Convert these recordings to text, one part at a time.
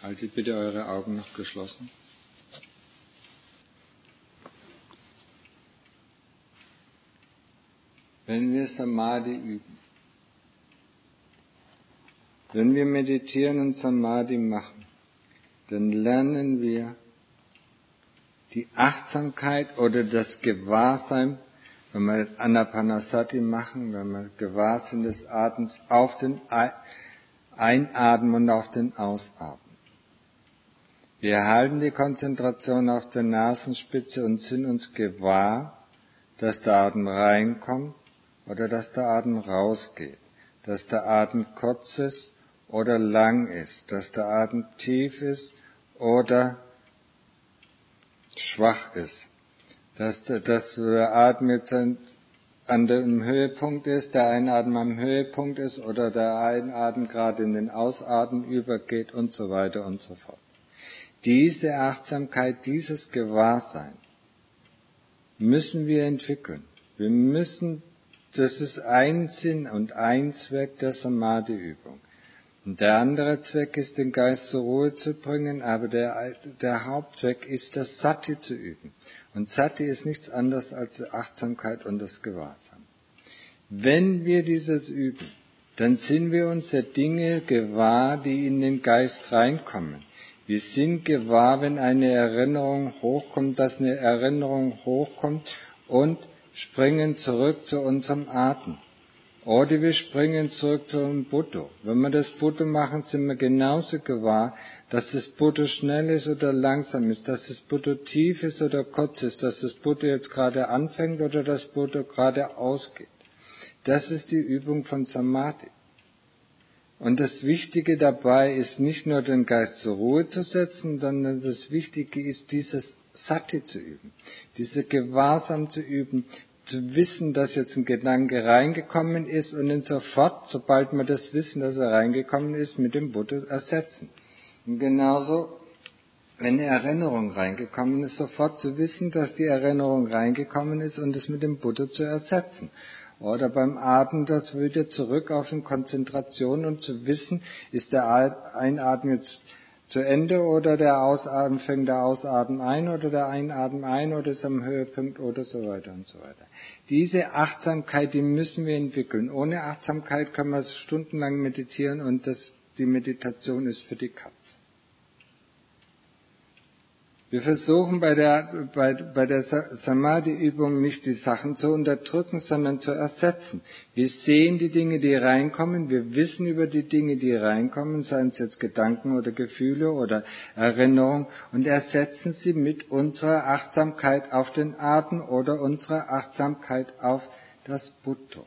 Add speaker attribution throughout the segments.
Speaker 1: Haltet bitte eure Augen noch geschlossen. Wenn wir Samadhi üben, wenn wir meditieren und Samadhi machen, dann lernen wir die Achtsamkeit oder das Gewahrsein, wenn wir Anapanasati machen, wenn wir Gewahrsinn des Atems auf den Einatmen und auf den Ausatmen. Wir halten die Konzentration auf der Nasenspitze und sind uns gewahr, dass der Atem reinkommt oder dass der Atem rausgeht, dass der Atem kurz ist oder lang ist, dass der Atem tief ist oder schwach ist, dass der Atem jetzt an dem Höhepunkt ist, der Einatmen am Höhepunkt ist oder der Einatmen gerade in den Ausatmen übergeht und so weiter und so fort. Diese Achtsamkeit, dieses Gewahrsein müssen wir entwickeln. Das ist ein Sinn und ein Zweck der Samadhi-Übung. Und der andere Zweck ist, den Geist zur Ruhe zu bringen, aber der Hauptzweck ist, das Sati zu üben. Und Sati ist nichts anderes als die Achtsamkeit und das Gewahrsam. Wenn wir dieses üben, dann sind wir uns der Dinge gewahr, die in den Geist reinkommen. Wir sind gewahr, wenn eine Erinnerung hochkommt, dass eine Erinnerung hochkommt und springen zurück zu unserem Atem. Oder wir springen zurück zum Buddha. Wenn wir das Buddha machen, sind wir genauso gewahr, dass das Buddha schnell ist oder langsam ist, dass das Buddha tief ist oder kurz ist, dass das Buddha jetzt gerade anfängt oder das Buddha gerade ausgeht. Das ist die Übung von Samadhi. Und das Wichtige dabei ist nicht nur den Geist zur Ruhe zu setzen, sondern das Wichtige ist, dieses Sati zu üben, diese Gewahrsam zu üben, zu wissen, dass jetzt ein Gedanke reingekommen ist und ihn sofort, sobald wir das wissen, dass er reingekommen ist, mit dem Buddha ersetzen. Und genauso, wenn eine Erinnerung reingekommen ist, sofort zu wissen, dass die Erinnerung reingekommen ist und es mit dem Buddha zu ersetzen. Oder beim Atmen das wieder zurück auf eine Konzentration und zu wissen, ist der Einatmen jetzt zu Ende oder der Ausatmen fängt der Ausatmen ein oder der Einatmen ein oder ist am Höhepunkt oder so weiter und so weiter. Diese Achtsamkeit, die müssen wir entwickeln. Ohne Achtsamkeit können wir stundenlang meditieren und die Meditation ist für die Katz. Wir versuchen bei der Samadhi-Übung nicht die Sachen zu unterdrücken, sondern zu ersetzen. Wir sehen die Dinge, die reinkommen, wir wissen über die Dinge, die reinkommen, seien es jetzt Gedanken oder Gefühle oder Erinnerungen, und ersetzen sie mit unserer Achtsamkeit auf den Atem oder unserer Achtsamkeit auf das Buddha.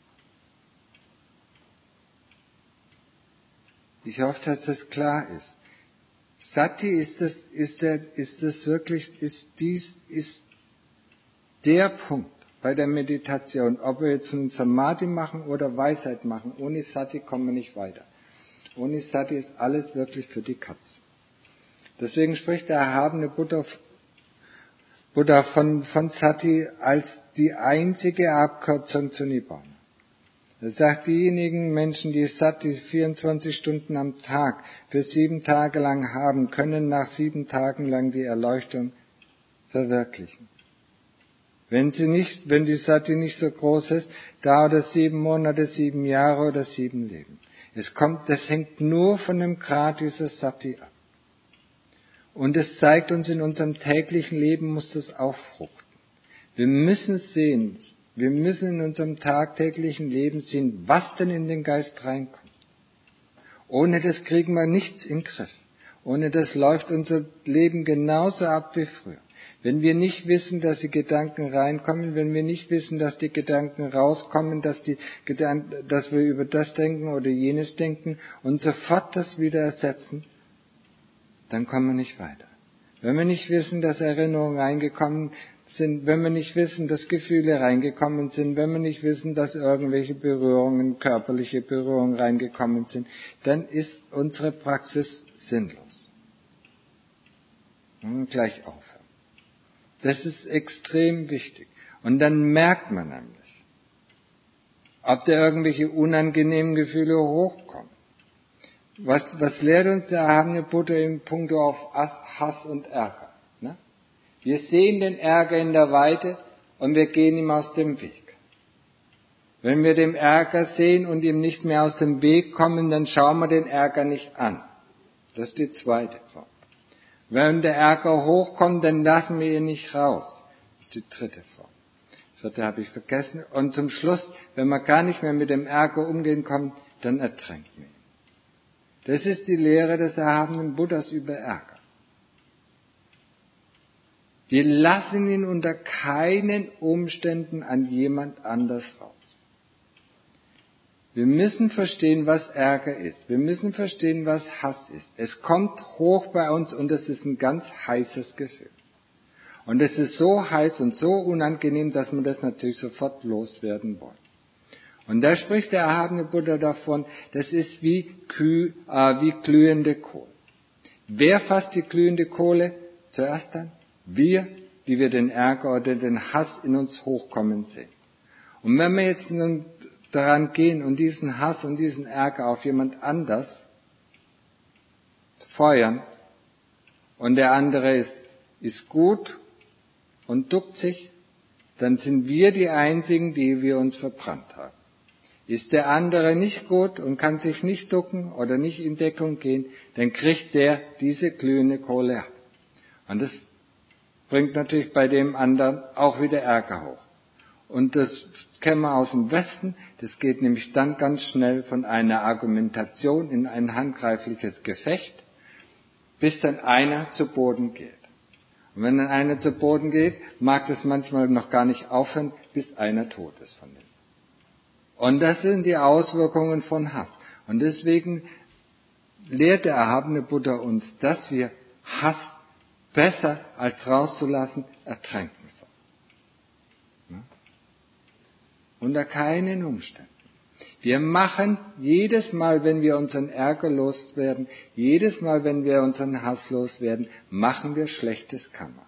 Speaker 1: Ich hoffe, dass das klar ist. Sati ist der Punkt bei der Meditation, ob wir jetzt einen Samadhi machen oder Weisheit machen. Ohne Sati kommen wir nicht weiter. Ohne Sati ist alles wirklich für die Katz. Deswegen spricht der erhabene Buddha von Sati als die einzige Abkürzung zu Nibbana. Er sagt, diejenigen Menschen, die Sati 24 Stunden am Tag für 7 Tage lang haben, können nach 7 Tagen lang die Erleuchtung verwirklichen. Wenn die Sati nicht so groß ist, dauert es 7 Monate, 7 Jahre oder 7 Leben. Das hängt nur von dem Grad dieses Sati ab. Und es zeigt uns, in unserem täglichen Leben muss das auch fruchten. Wir müssen sehen, wir müssen in unserem tagtäglichen Leben sehen, was denn in den Geist reinkommt. Ohne das kriegen wir nichts in den Griff. Ohne das läuft unser Leben genauso ab wie früher. Wenn wir nicht wissen, dass die Gedanken reinkommen, wenn wir nicht wissen, dass die Gedanken rauskommen, dass wir über das denken oder jenes denken und sofort das wieder ersetzen, dann kommen wir nicht weiter. Wenn wir nicht wissen, dass Erinnerungen reingekommen sind, wenn wir nicht wissen, dass Gefühle reingekommen sind, wenn wir nicht wissen, dass irgendwelche Berührungen, körperliche Berührungen reingekommen sind, dann ist unsere Praxis sinnlos. Und gleich aufhören. Das ist extrem wichtig. Und dann merkt man nämlich, ob da irgendwelche unangenehmen Gefühle hochkommen. Was lehrt uns der erhabene Buddha in puncto auf Hass und Ärger? Ne? Wir sehen den Ärger in der Weite und wir gehen ihm aus dem Weg. Wenn wir den Ärger sehen und ihm nicht mehr aus dem Weg kommen, dann schauen wir den Ärger nicht an. Das ist die zweite Form. Wenn der Ärger hochkommt, dann lassen wir ihn nicht raus. Das ist die dritte Form. Das vierte habe ich vergessen. Und zum Schluss, wenn wir gar nicht mehr mit dem Ärger umgehen können, dann ertränken wir ihn. Das ist die Lehre des erhabenen Buddhas über Ärger. Wir lassen ihn unter keinen Umständen an jemand anders raus. Wir müssen verstehen, was Ärger ist. Wir müssen verstehen, was Hass ist. Es kommt hoch bei uns und es ist ein ganz heißes Gefühl. Und es ist so heiß und so unangenehm, dass wir das natürlich sofort loswerden wollen. Und da spricht der erhabene Buddha davon, das ist wie glühende Kohle. Wer fasst die glühende Kohle zuerst an? Wir, die wir den Ärger oder den Hass in uns hochkommen sehen. Und wenn wir jetzt nun daran gehen und diesen Hass und diesen Ärger auf jemand anders feuern und der andere ist gut und duckt sich, dann sind wir die Einzigen, die wir uns verbrannt haben. Ist der andere nicht gut und kann sich nicht ducken oder nicht in Deckung gehen, dann kriegt der diese glühende Kohle ab. Und das bringt natürlich bei dem anderen auch wieder Ärger hoch. Und das kennen wir aus dem Westen, das geht nämlich dann ganz schnell von einer Argumentation in ein handgreifliches Gefecht, bis dann einer zu Boden geht. Und wenn dann einer zu Boden geht, mag das manchmal noch gar nicht aufhören, bis einer tot ist von denen. Und das sind die Auswirkungen von Hass. Und deswegen lehrt der erhabene Buddha uns, dass wir Hass besser als rauszulassen ertränken sollen. Unter keinen Umständen. Wir machen jedes Mal, wenn wir unseren Ärger loswerden, jedes Mal, wenn wir unseren Hass loswerden, machen wir schlechtes Karma.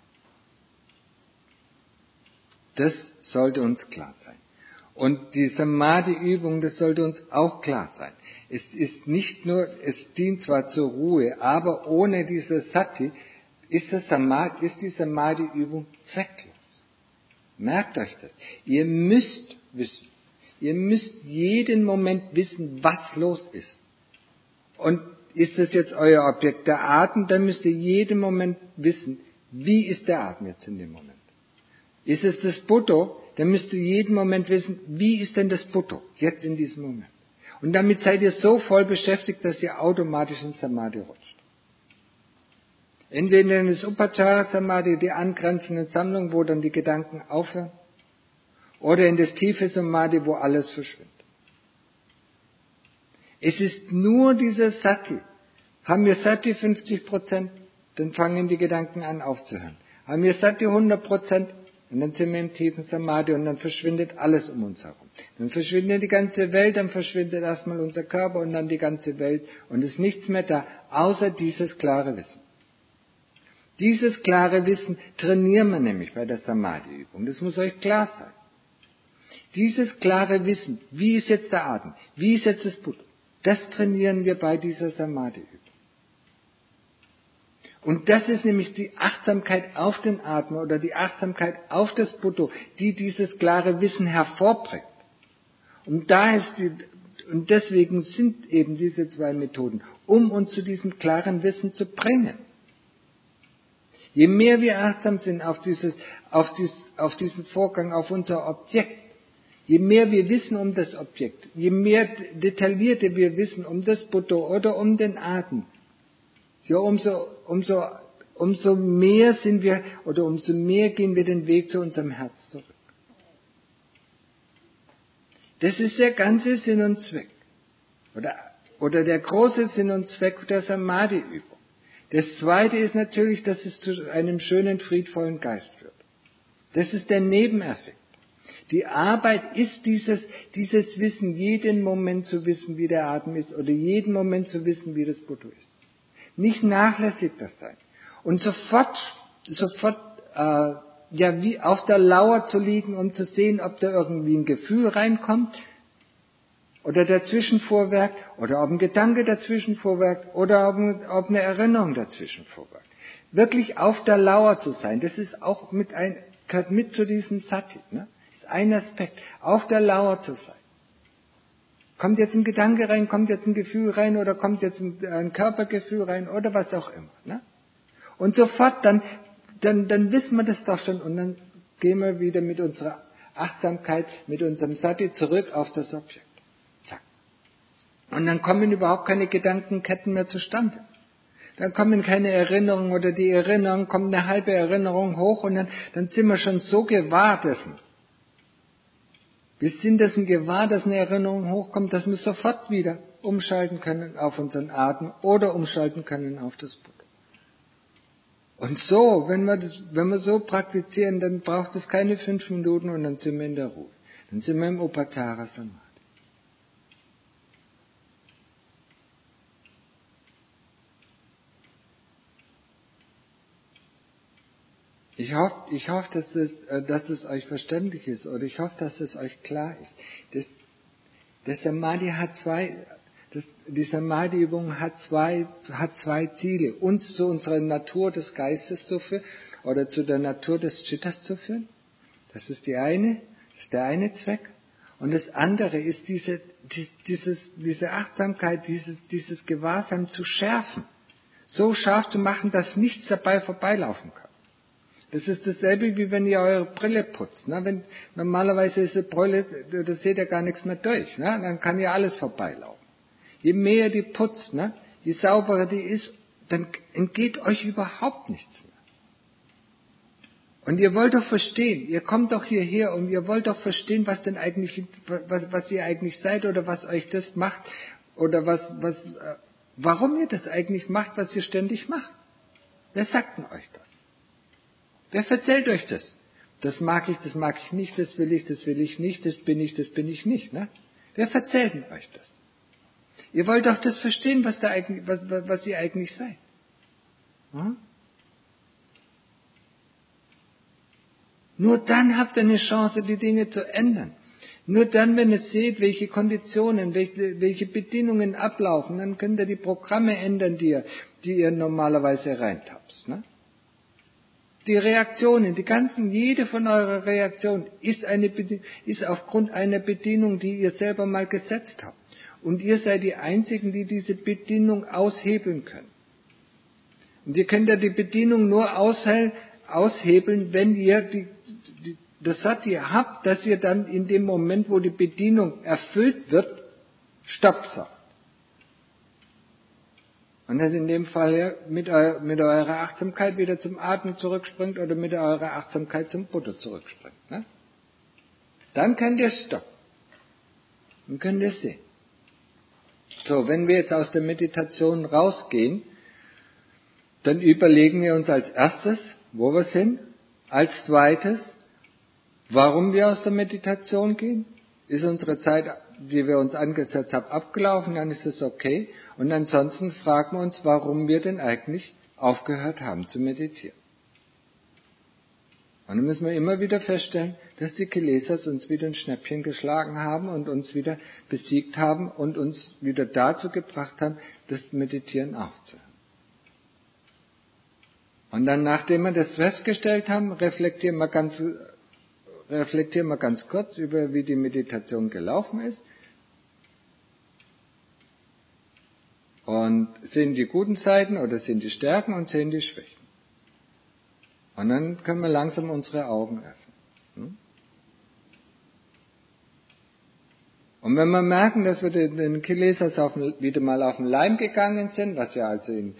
Speaker 1: Das sollte uns klar sein. Und die Samadhi-Übung, das sollte uns auch klar sein. Es ist nicht nur, es dient zwar zur Ruhe, aber ohne diese Sati ist die Samadhi-Übung zwecklos. Merkt euch das. Ihr müsst wissen. Ihr müsst jeden Moment wissen, was los ist. Und ist das jetzt euer Objekt der Atem, dann müsst ihr jeden Moment wissen, wie ist der Atem jetzt in dem Moment. Ist es das Buddha, dann müsst ihr jeden Moment wissen, wie ist denn das Buddha jetzt in diesem Moment. Und damit seid ihr so voll beschäftigt, dass ihr automatisch in Samadhi rutscht. Entweder in das Upachara Samadhi, die angrenzenden Sammlungen, wo dann die Gedanken aufhören, oder in das tiefe Samadhi, wo alles verschwindet. Es ist nur dieser Sati. Haben wir Sati 50%, dann fangen die Gedanken an aufzuhören. Haben wir Sati 100%, und dann sind wir im tiefen Samadhi und dann verschwindet alles um uns herum. Dann verschwindet die ganze Welt, dann verschwindet erstmal unser Körper und dann die ganze Welt und es ist nichts mehr da, außer dieses klare Wissen. Dieses klare Wissen trainieren wir nämlich bei der Samadhi-Übung. Das muss euch klar sein. Dieses klare Wissen, wie ist jetzt der Atem, wie ist jetzt das Buddha, das trainieren wir bei dieser Samadhi-Übung. Und das ist nämlich die Achtsamkeit auf den Atem oder die Achtsamkeit auf das Buddha, die dieses klare Wissen hervorbringt. Und deswegen sind eben diese zwei Methoden, um uns zu diesem klaren Wissen zu bringen. Je mehr wir achtsam sind auf diesen Vorgang, auf unser Objekt, je mehr wir wissen um das Objekt, je mehr detaillierter wir wissen um das Buddha oder um den Atem, ja, umso mehr sind wir oder umso mehr gehen wir den Weg zu unserem Herz zurück. Das ist der ganze Sinn und Zweck. Oder der große Sinn und Zweck der Samadhi-Übung. Das zweite ist natürlich, dass es zu einem schönen, friedvollen Geist führt. Das ist der Nebeneffekt. Die Arbeit ist dieses Wissen, jeden Moment zu wissen, wie der Atem ist, oder jeden Moment zu wissen, wie das Buddha ist. Nicht nachlässig das sein. Und sofort, wie auf der Lauer zu liegen, um zu sehen, ob da irgendwie ein Gefühl reinkommt. oder dazwischen vorwerkt oder ob ein Gedanke dazwischen vorwerkt oder ob eine Erinnerung dazwischen vorwerkt. Wirklich auf der Lauer zu sein, das ist auch gehört mit zu diesem Sati, ne? Ist ein Aspekt, auf der Lauer zu sein. Kommt jetzt ein Gedanke rein, kommt jetzt ein Gefühl rein oder kommt jetzt ein Körpergefühl rein oder was auch immer, ne? Und sofort dann wissen wir das doch schon und dann gehen wir wieder mit unserer Achtsamkeit, mit unserem Sati zurück auf das Objekt. Zack. Und dann kommen überhaupt keine Gedankenketten mehr zustande. Dann kommen keine Erinnerungen oder die Erinnerung, kommt eine halbe Erinnerung hoch und dann sind wir schon so gewahr dessen. Wir sind dessen gewahr, dass eine Erinnerung hochkommt, dass wir sofort wieder umschalten können auf unseren Atem oder umschalten können auf das Buddha. Und so, wenn wir so praktizieren, dann braucht es keine 5 Minuten und dann sind wir in der Ruhe. Dann sind wir im Upachara Samadhi. Ich hoffe, dass es euch verständlich ist oder ich hoffe, dass es euch klar ist. Die Samadhi-Übung hat zwei Ziele. Uns zu unserer Natur des Geistes zu führen oder zu der Natur des Chittas zu führen. Das ist der eine Zweck. Und das andere ist diese Achtsamkeit, dieses Gewahrsein zu schärfen. So scharf zu machen, dass nichts dabei vorbeilaufen kann. Das ist dasselbe, wie wenn ihr eure Brille putzt. Ne? Normalerweise ist eine Brille, da seht ihr gar nichts mehr durch. Ne? Dann kann ja alles vorbeilaufen. Je mehr die putzt, ne? Je sauberer die ist, dann entgeht euch überhaupt nichts mehr. Und ihr wollt doch verstehen, ihr kommt doch hierher und ihr wollt doch verstehen, was ihr eigentlich seid oder was euch das macht oder warum ihr das eigentlich macht, was ihr ständig macht. Wer sagt denn euch das? Wer erzählt euch das? Das mag ich nicht, das will ich nicht, das bin ich nicht. Ne? Wer erzählt denn euch das? Ihr wollt doch das verstehen, was ihr eigentlich seid. Hm? Nur dann habt ihr eine Chance, die Dinge zu ändern. Nur dann, wenn ihr seht, welche Konditionen, welche Bedingungen ablaufen, dann könnt ihr die Programme ändern, die ihr normalerweise reintapst. Ne? Die Reaktionen, jede von eurer Reaktionen ist aufgrund einer Bedingung, die ihr selber mal gesetzt habt. Und ihr seid die Einzigen, die diese Bedingung aushebeln können. Und ihr könnt ja die Bedingung nur aushebeln, wenn ihr das Sati habt, dass ihr dann in dem Moment, wo die Bedienung erfüllt wird, Stopp sagt. Und das in dem Fall ja mit eurer Achtsamkeit wieder zum Atmen zurückspringt oder mit eurer Achtsamkeit zum Buddha zurückspringt. Ne? Dann könnt ihr stoppen. Dann könnt ihr sehen. So, wenn wir jetzt aus der Meditation rausgehen, dann überlegen wir uns als erstes, wo wir sind. Als zweites, warum wir aus der Meditation gehen. Ist unsere Zeit, die wir uns angesetzt haben, abgelaufen, dann ist es okay. Und ansonsten fragen wir uns, warum wir denn eigentlich aufgehört haben zu meditieren. Und dann müssen wir immer wieder feststellen, dass die Kilesas uns wieder ein Schnäppchen geschlagen haben und uns wieder besiegt haben und uns wieder dazu gebracht haben, das Meditieren aufzuhören. Und dann, nachdem wir das festgestellt haben, reflektieren wir ganz kurz über, wie die Meditation gelaufen ist. Und sehen die guten Seiten oder sehen die Stärken und sehen die Schwächen. Und dann können wir langsam unsere Augen öffnen. Und wenn wir merken, dass wir den Kilesas wieder mal auf den Leim gegangen sind, was ja also in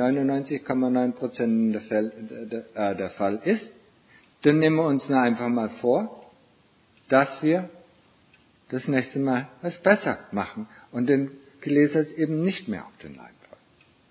Speaker 1: 99,9% der Fall ist, dann nehmen wir uns einfach mal vor, dass wir das nächste Mal was besser machen und den Kilesas eben nicht mehr auf den Leim fallen.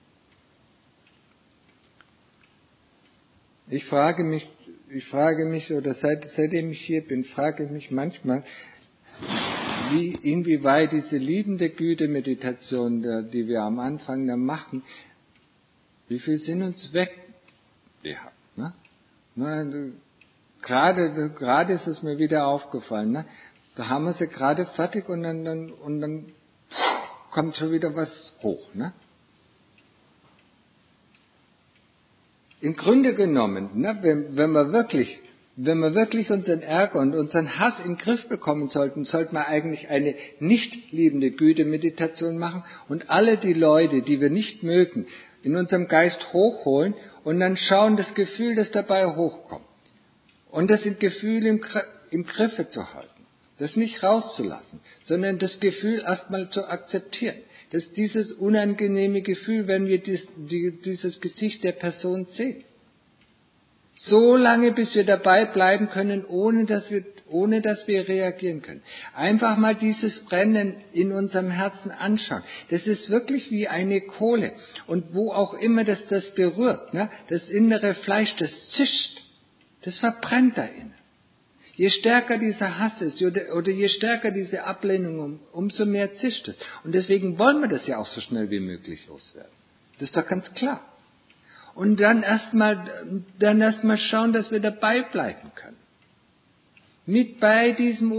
Speaker 1: Ich frage mich, oder seitdem ich hier bin, frage ich mich manchmal, inwieweit diese liebende Güte-Meditation, die wir am Anfang da machen, wie viel sind uns weg? Ja, ne? Gerade ist es mir wieder aufgefallen, ne? Da haben wir sie gerade fertig und dann kommt schon wieder was hoch. Ne? Im Grunde genommen, ne, wenn wir wirklich unseren Ärger und unseren Hass in den Griff bekommen sollten wir eigentlich eine nicht liebende Güte-Meditation machen und alle die Leute, die wir nicht mögen, in unserem Geist hochholen und dann schauen, das Gefühl, das dabei hochkommt. Und das Gefühl im Griffe zu halten. Das nicht rauszulassen, sondern das Gefühl erstmal zu akzeptieren. Dass dieses unangenehme Gefühl, wenn wir dieses Gesicht der Person sehen. So lange, bis wir dabei bleiben können, ohne dass wir reagieren können. Einfach mal dieses Brennen in unserem Herzen anschauen. Das ist wirklich wie eine Kohle. Und wo auch immer das berührt, ne, das innere Fleisch, das zischt. Das verbrennt da innen. Je stärker dieser Hass ist oder je stärker diese Ablehnung, umso mehr zischt es. Und deswegen wollen wir das ja auch so schnell wie möglich loswerden. Das ist doch ganz klar. Und dann erstmal schauen, dass wir dabei bleiben können. Mit bei diesem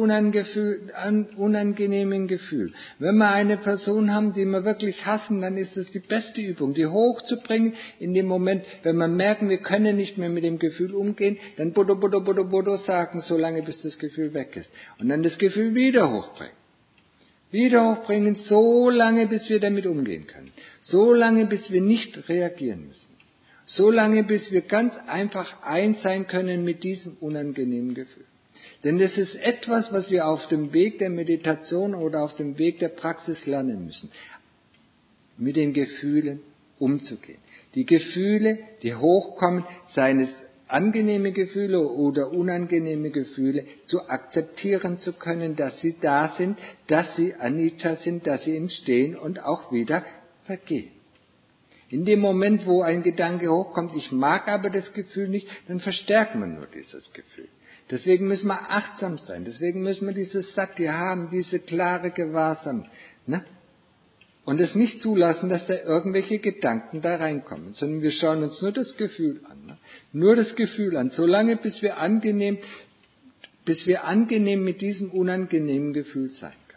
Speaker 1: unangenehmen Gefühl. Wenn wir eine Person haben, die wir wirklich hassen, dann ist es die beste Übung, die hochzubringen in dem Moment, wenn wir merken, wir können nicht mehr mit dem Gefühl umgehen, dann Bodo, Bodo, Bodo, Bodo sagen, so lange bis das Gefühl weg ist. Und dann das Gefühl wieder hochbringen. Wieder hochbringen, so lange bis wir damit umgehen können. So lange bis wir nicht reagieren müssen. So lange bis wir ganz einfach eins sein können mit diesem unangenehmen Gefühl. Denn das ist etwas, was wir auf dem Weg der Meditation oder auf dem Weg der Praxis lernen müssen. Mit den Gefühlen umzugehen. Die Gefühle, die hochkommen, seien es angenehme Gefühle oder unangenehme Gefühle, zu akzeptieren zu können, dass sie da sind, dass sie Anicca sind, dass sie entstehen und auch wieder vergehen. In dem Moment, wo ein Gedanke hochkommt, ich mag aber das Gefühl nicht, dann verstärkt man nur dieses Gefühl. Deswegen müssen wir achtsam sein, deswegen müssen wir dieses Sati haben, diese klare Gewahrsam. Ne? Und es nicht zulassen, dass da irgendwelche Gedanken da reinkommen, sondern wir schauen uns nur das Gefühl an. Ne? Nur das Gefühl an, solange bis wir angenehm mit diesem unangenehmen Gefühl sein können.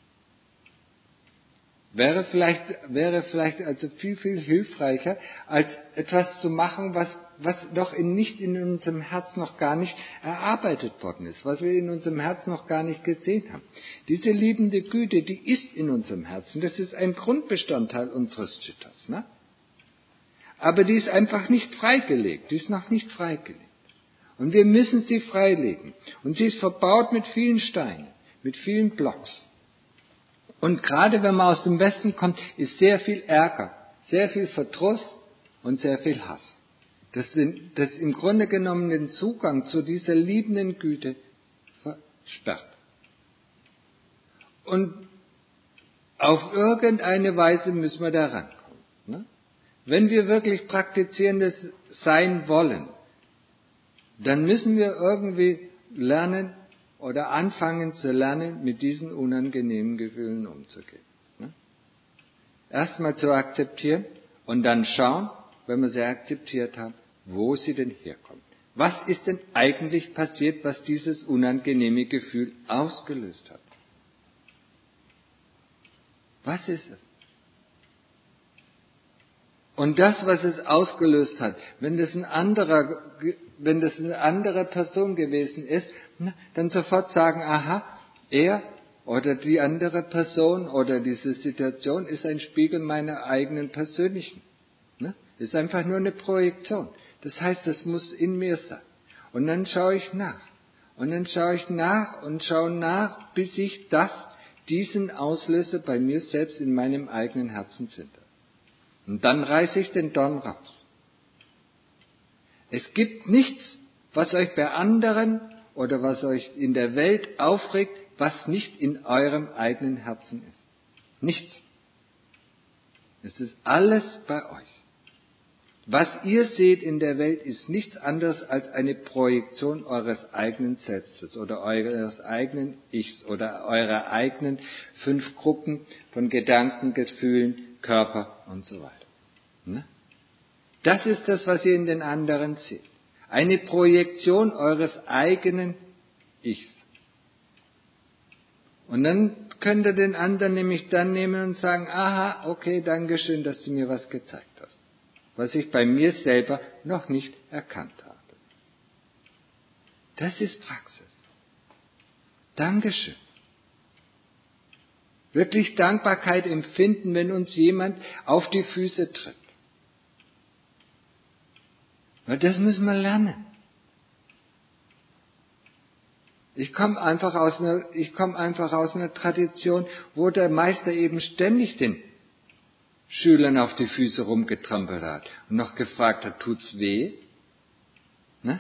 Speaker 1: Wäre vielleicht also viel, viel hilfreicher, als etwas zu machen, was nicht in unserem Herz noch gar nicht erarbeitet worden ist, was wir in unserem Herz noch gar nicht gesehen haben. Diese liebende Güte, die ist in unserem Herzen. Das ist ein Grundbestandteil unseres Chittas. Ne? Aber die ist einfach nicht freigelegt. Die ist noch nicht freigelegt. Und wir müssen sie freilegen. Und sie ist verbaut mit vielen Steinen, mit vielen Blocks. Und gerade wenn man aus dem Westen kommt, ist sehr viel Ärger, sehr viel Verdruss und sehr viel Hass. Das im Grunde genommen den Zugang zu dieser liebenden Güte versperrt. Und auf irgendeine Weise müssen wir da rankommen. Ne? Wenn wir wirklich Praktizierendes sein wollen, dann müssen wir irgendwie lernen, oder anfangen zu lernen, mit diesen unangenehmen Gefühlen umzugehen. Ne? Erstmal zu akzeptieren und dann schauen, wenn wir sie akzeptiert haben, wo sie denn herkommen. Was ist denn eigentlich passiert, was dieses unangenehme Gefühl ausgelöst hat? Was ist es? Und das, was es ausgelöst hat, wenn das eine andere Person gewesen ist, dann sofort sagen, aha, er oder die andere Person oder diese Situation ist ein Spiegel meiner eigenen persönlichen. Ist einfach nur eine Projektion. Das heißt, das muss in mir sein. Und dann schaue ich nach. Und dann schaue ich nach und schaue nach, bis ich diesen Auslöser bei mir selbst in meinem eigenen Herzen finde. Und dann reiße ich den Dorn raus. Es gibt nichts, was euch bei anderen oder was euch in der Welt aufregt, was nicht in eurem eigenen Herzen ist. Nichts. Es ist alles bei euch. Was ihr seht in der Welt ist nichts anderes als eine Projektion eures eigenen Selbstes oder eures eigenen Ichs oder eurer eigenen 5 Gruppen von Gedanken, Gefühlen, Körper und so weiter. Ne? Das ist das, was ihr in den anderen seht. Eine Projektion eures eigenen Ichs. Und dann könnt ihr den anderen nämlich dann nehmen und sagen, aha, okay, danke schön, dass du mir was gezeigt hast, was ich bei mir selber noch nicht erkannt habe. Das ist Praxis. Dankeschön. Wirklich Dankbarkeit empfinden, wenn uns jemand auf die Füße tritt. Weil das müssen wir lernen. Ich komme einfach aus einer Tradition, wo der Meister eben ständig den Schülern auf die Füße rumgetrampelt hat und noch gefragt hat, tut's weh? Ne?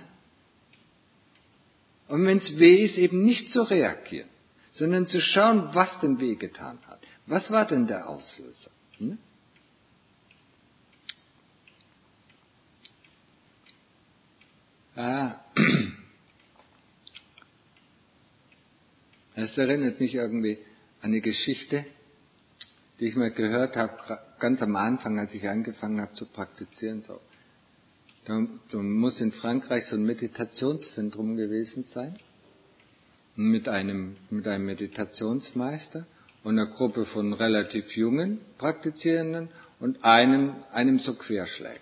Speaker 1: Und wenn es weh ist, eben nicht zu reagieren, sondern zu schauen, was denn wehgetan hat. Was war denn der Auslöser? Ne? Es erinnert mich irgendwie an eine Geschichte, die ich mal gehört habe, ganz am Anfang, als ich angefangen habe zu praktizieren. So. Da muss in Frankreich so ein Meditationszentrum gewesen sein, mit einem Meditationsmeister und einer Gruppe von relativ jungen Praktizierenden und einem so Querschläger.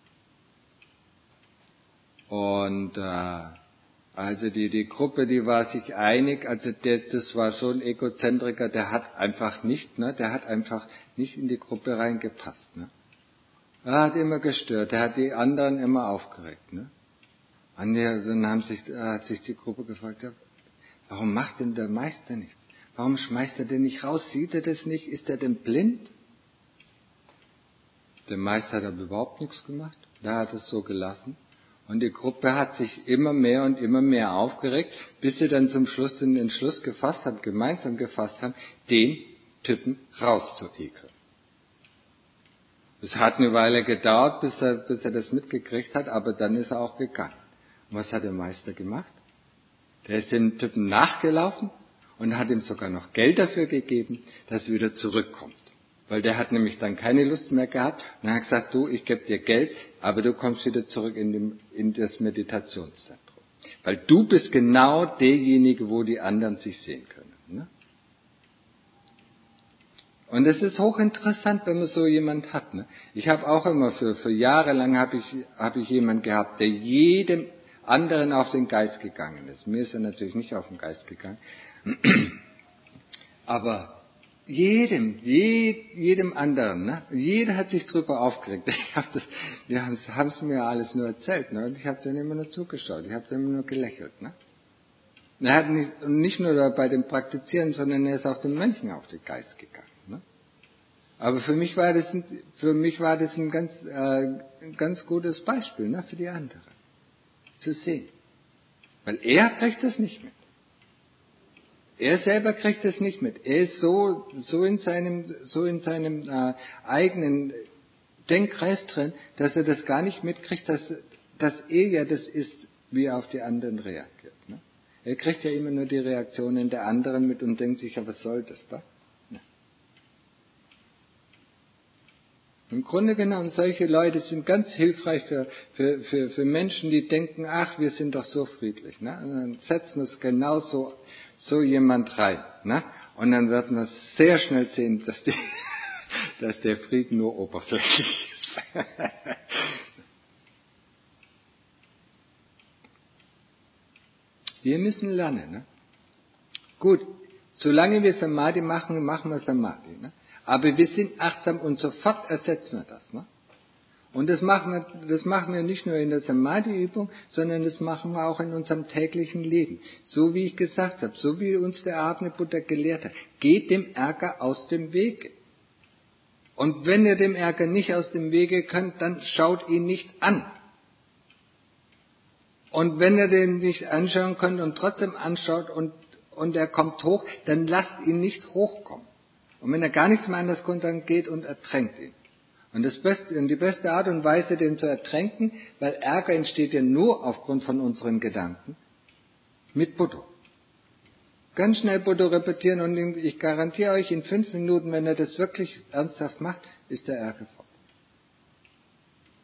Speaker 1: Und also die Gruppe, die war sich einig, also das war so ein Egozentriker, der hat einfach nicht in die Gruppe reingepasst. Ne? Er hat immer gestört, er hat die anderen immer aufgeregt. Ne? Und dann hat sich die Gruppe gefragt, ja, warum macht denn der Meister nichts? Warum schmeißt er denn nicht raus? Sieht er das nicht? Ist er denn blind? Der Meister hat aber überhaupt nichts gemacht, der hat es so gelassen. Und die Gruppe hat sich immer mehr und immer mehr aufgeregt, bis sie dann zum Schluss den Entschluss gemeinsam gefasst haben, den Typen rauszuekeln. Es hat eine Weile gedauert, bis er das mitgekriegt hat, aber dann ist er auch gegangen. Und was hat der Meister gemacht? Der ist dem Typen nachgelaufen und hat ihm sogar noch Geld dafür gegeben, dass er wieder zurückkommt. Weil der hat nämlich dann keine Lust mehr gehabt und hat gesagt, du, ich gebe dir Geld, aber du kommst wieder zurück in das Meditationszentrum. Weil du bist genau derjenige, wo die anderen sich sehen können. Ne? Und es ist hochinteressant, wenn man so jemand hat. Ne? Ich habe auch immer für Jahre lang habe ich jemanden gehabt, der jedem anderen auf den Geist gegangen ist. Mir ist er natürlich nicht auf den Geist gegangen. Aber jedem anderen, ne? Jeder hat sich drüber aufgeregt. Wir haben es mir alles nur erzählt, ne? Und ich habe dann immer nur zugeschaut, ich habe dann immer nur gelächelt, ne? Er hat nicht nur bei dem Praktizieren, sondern er ist auch den Mönchen auf den Geist gegangen, ne? Aber für mich war das ein ganz gutes Beispiel, ne? Für die anderen. Zu sehen. Weil er kriegt das nicht mit. Er selber kriegt es nicht mit. Er ist so in seinem eigenen Denkkreis drin, dass er das gar nicht mitkriegt, dass er ja das ist, wie er auf die anderen reagiert. Ne? Er kriegt ja immer nur die Reaktionen der anderen mit und denkt sich, ja, was soll das da? Ja. Im Grunde genommen, solche Leute sind ganz hilfreich für Menschen, die denken, ach, wir sind doch so friedlich. Ne? Und dann setzen wir es genau so jemand rein. Ne? Und dann wird man sehr schnell sehen, dass der Frieden nur oberflächlich ist. Wir müssen lernen. Ne? Gut, solange wir Samadhi machen wir Samadhi. Ne? Aber wir sind achtsam und sofort ersetzen wir das. Ne? Und das machen wir nicht nur in der Samadhi-Übung, sondern das machen wir auch in unserem täglichen Leben. So wie ich gesagt habe, so wie uns der erhabene Buddha gelehrt hat. Geht dem Ärger aus dem Wege. Und wenn ihr dem Ärger nicht aus dem Wege könnt, dann schaut ihn nicht an. Und wenn ihr den nicht anschauen könnt und trotzdem anschaut und er kommt hoch, dann lasst ihn nicht hochkommen. Und wenn er gar nichts mehr anders kommt, dann geht und ertränkt ihn. Und die beste Art und Weise, den zu ertränken, weil Ärger entsteht ja nur aufgrund von unseren Gedanken, mit Buddha. Ganz schnell Buddha repetieren und ich garantiere euch, in 5 Minuten, wenn er das wirklich ernsthaft macht, ist der Ärger fort.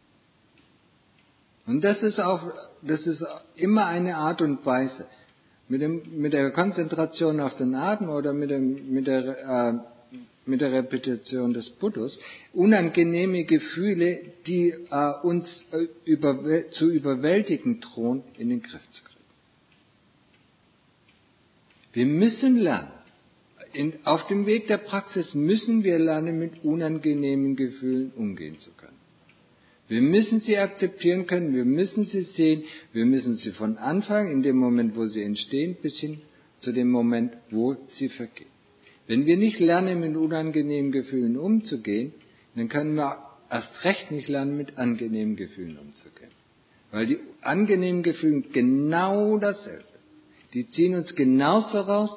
Speaker 1: Und das ist immer eine Art und Weise. mit der Konzentration auf den Atem oder mit der Repetition des Buddhas, unangenehme Gefühle, die uns zu überwältigen drohen, in den Griff zu kriegen. Wir müssen lernen. Auf dem Weg der Praxis müssen wir lernen, mit unangenehmen Gefühlen umgehen zu können. Wir müssen sie akzeptieren können, wir müssen sie sehen, wir müssen sie von Anfang, in dem Moment, wo sie entstehen, bis hin zu dem Moment, wo sie vergehen. Wenn wir nicht lernen, mit unangenehmen Gefühlen umzugehen, dann können wir erst recht nicht lernen, mit angenehmen Gefühlen umzugehen. Weil die angenehmen Gefühle genau dasselbe. Die ziehen uns genauso raus,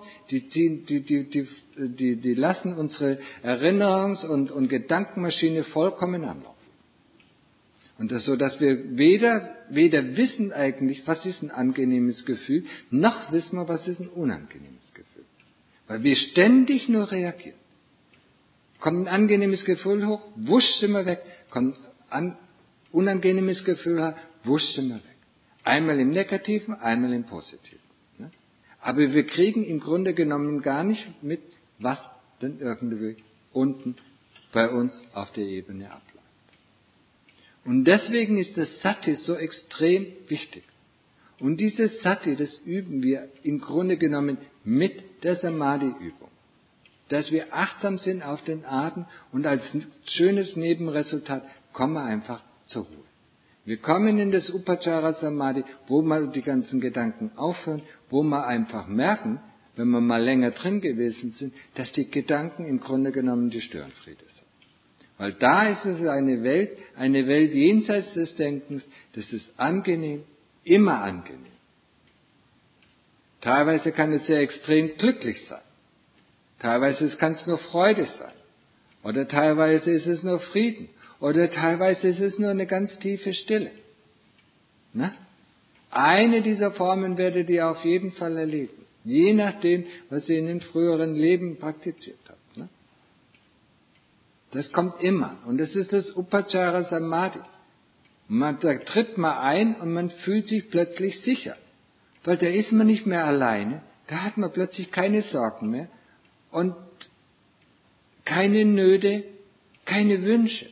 Speaker 1: die lassen unsere Erinnerungs- und Gedankenmaschine vollkommen anlaufen. Und das so, dass wir weder wissen eigentlich, was ist ein angenehmes Gefühl, noch wissen wir, was ist ein unangenehmes Gefühl. Weil wir ständig nur reagieren. Kommt ein angenehmes Gefühl hoch, wusch sind wir weg. Kommt ein unangenehmes Gefühl hoch, wusch sind wir weg. Einmal im Negativen, einmal im Positiven. Ne? Aber wir kriegen im Grunde genommen gar nicht mit, was denn irgendwie unten bei uns auf der Ebene abläuft. Und deswegen ist das Sati so extrem wichtig. Und dieses Sati, das üben wir im Grunde genommen mit der Samadhi-Übung. Dass wir achtsam sind auf den Atem und als schönes Nebenresultat kommen wir einfach zur Ruhe. Wir kommen in das Upachara Samadhi, wo mal die ganzen Gedanken aufhören, wo wir einfach merken, wenn wir mal länger drin gewesen sind, dass die Gedanken im Grunde genommen die Störenfriede sind. Weil da ist es eine Welt jenseits des Denkens, das ist angenehm, immer angenehm. Teilweise kann es sehr extrem glücklich sein. Teilweise kann es nur Freude sein. Oder teilweise ist es nur Frieden. Oder teilweise ist es nur eine ganz tiefe Stille. Ne? Eine dieser Formen werdet ihr auf jeden Fall erleben. Je nachdem, was ihr in den früheren Leben praktiziert habt. Ne? Das kommt immer. Und das ist das Upachara Samadhi. Da tritt man ein und man fühlt sich plötzlich sicher. Weil da ist man nicht mehr alleine. Da hat man plötzlich keine Sorgen mehr. Und keine Nöte, keine Wünsche.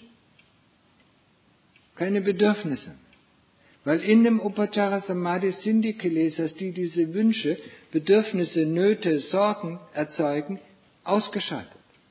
Speaker 1: Keine Bedürfnisse. Weil in dem Upachara Samadhi sind die Kilesas, die diese Wünsche, Bedürfnisse, Nöte, Sorgen erzeugen, ausgeschaltet.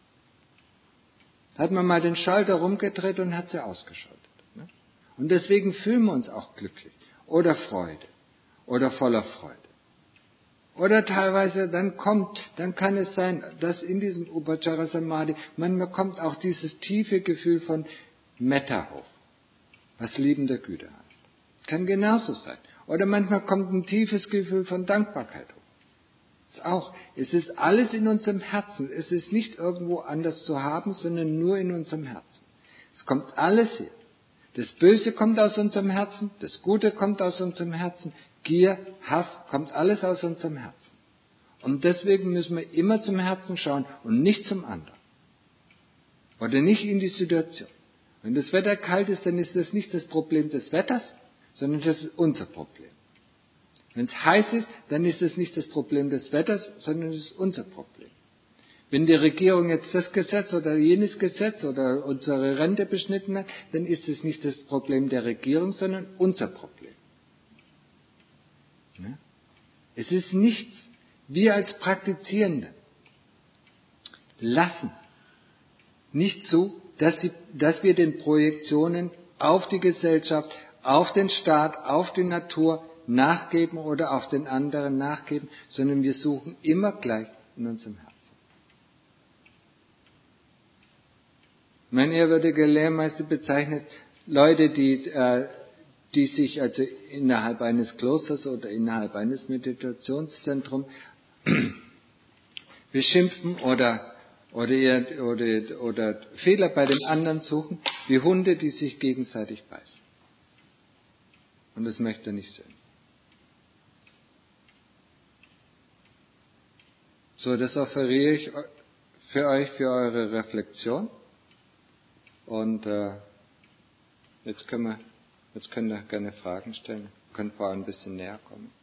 Speaker 1: Hat man mal den Schalter rumgedreht und hat sie ausgeschaltet. Ne? Und deswegen fühlen wir uns auch glücklich. Oder Freude. Oder voller Freude. Oder teilweise dann kann es sein, dass in diesem Upachara Samadhi, manchmal kommt auch dieses tiefe Gefühl von Metta hoch. Was liebende Güte heißt. Kann genauso sein. Oder manchmal kommt ein tiefes Gefühl von Dankbarkeit hoch. Es ist alles in unserem Herzen. Es ist nicht irgendwo anders zu haben, sondern nur in unserem Herzen. Es kommt alles hier. Das Böse kommt aus unserem Herzen, das Gute kommt aus unserem Herzen, Gier, Hass, kommt alles aus unserem Herzen. Und deswegen müssen wir immer zum Herzen schauen und nicht zum anderen. Oder nicht in die Situation. Wenn das Wetter kalt ist, dann ist das nicht das Problem des Wetters, sondern das ist unser Problem. Wenn es heiß ist, dann ist es nicht das Problem des Wetters, sondern es ist unser Problem. Wenn die Regierung jetzt das Gesetz oder jenes Gesetz oder unsere Rente beschnitten hat, dann ist es nicht das Problem der Regierung, sondern unser Problem. Ne? Es ist nichts. Wir als Praktizierende lassen nicht zu, dass wir den Projektionen auf die Gesellschaft, auf den Staat, auf die Natur nachgeben oder auf den anderen nachgeben, sondern wir suchen immer gleich in unserem Herzen. Mein ehrwürdiger Lehrmeister bezeichnet Leute, die sich also innerhalb eines Klosters oder innerhalb eines Meditationszentrums beschimpfen oder Fehler bei dem anderen suchen, wie Hunde, die sich gegenseitig beißen. Und das möchte er nicht sehen. So, das offeriere ich für euch, für eure Reflexion. Und jetzt könnt ihr gerne Fragen stellen. Könnt vor allem ein bisschen näher kommen.